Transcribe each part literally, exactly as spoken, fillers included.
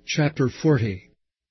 Chapter forty.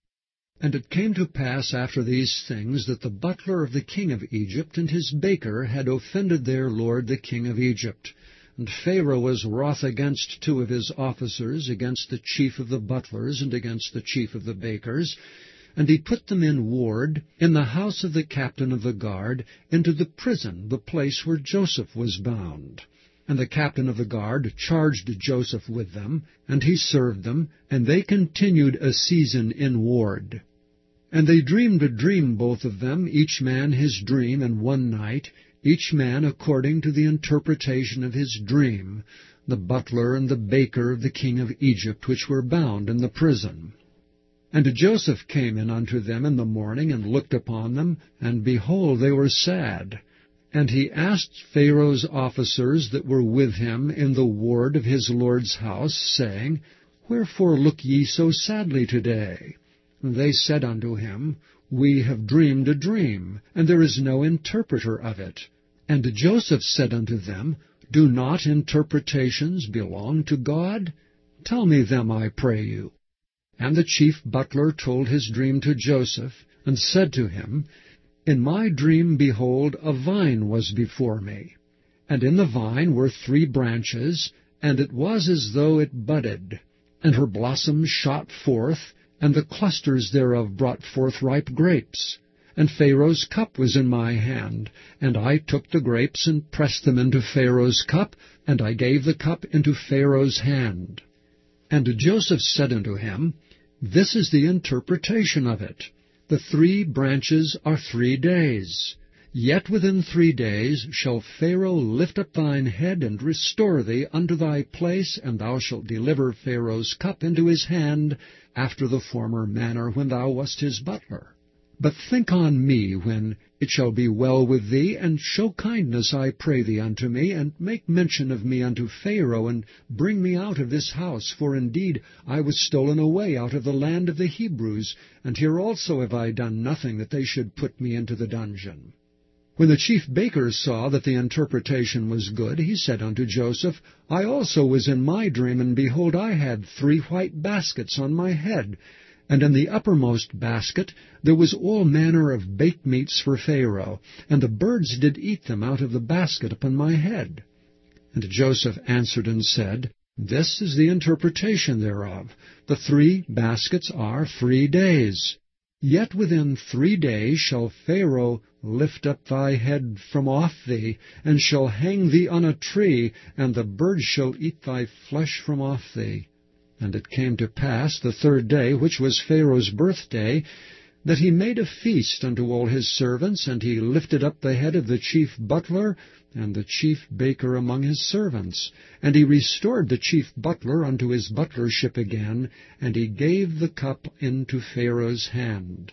And it came to pass after these things, that the butler of the king of Egypt and his baker had offended their lord the king of Egypt. And Pharaoh was wroth against two of his officers, against the chief of the butlers, and against the chief of the bakers. And he put them in ward, in the house of the captain of the guard, into the prison, the place where Joseph was bound. And the captain of the guard charged Joseph with them, and he served them, and they continued a season in ward. And they dreamed a dream, both of them, each man his dream in one night, each man according to the interpretation of his dream, the butler and the baker of the king of Egypt, which were bound in the prison. And Joseph came in unto them in the morning, and looked upon them, and behold, they were sad. And he asked Pharaoh's officers that were with him in the ward of his lord's house, saying, Wherefore look ye so sadly today? And they said unto him, We have dreamed a dream, and there is no interpreter of it. And Joseph said unto them, Do not interpretations belong to God? Tell me them, I pray you. And the chief butler told his dream to Joseph, and said to him, In my dream, behold, a vine was before me. And in the vine were three branches, and it was as though it budded. And her blossoms shot forth, and the clusters thereof brought forth ripe grapes. And Pharaoh's cup was in my hand, and I took the grapes, and pressed them into Pharaoh's cup, and I gave the cup into Pharaoh's hand. And Joseph said unto him, This is the interpretation of it. The three branches are three days. Yet within three days shall Pharaoh lift up thine head, and restore thee unto thy place, and thou shalt deliver Pharaoh's cup into his hand, after the former manner when thou wast his butler. But think on me when it shall be well with thee, and show kindness, I pray thee, unto me, and make mention of me unto Pharaoh, and bring me out of this house. For indeed I was stolen away out of the land of the Hebrews, and here also have I done nothing that they should put me into the dungeon. When the chief baker saw that the interpretation was good, he said unto Joseph, I also was in my dream, and behold, I had three white baskets on my head. And in the uppermost basket there was all manner of baked meats for Pharaoh, and the birds did eat them out of the basket upon my head. And Joseph answered and said, This is the interpretation thereof. The three baskets are three days. Yet within three days shall Pharaoh lift up thy head from off thee, and shall hang thee on a tree, and the birds shall eat thy flesh from off thee. And it came to pass the third day, which was Pharaoh's birthday, that he made a feast unto all his servants, and he lifted up the head of the chief butler and the chief baker among his servants. And he restored the chief butler unto his butlership again, and he gave the cup into Pharaoh's hand.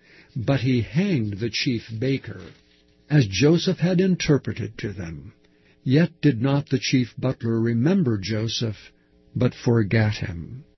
But he hanged the chief baker, as Joseph had interpreted to them. Yet did not the chief butler remember Joseph, but forgat him.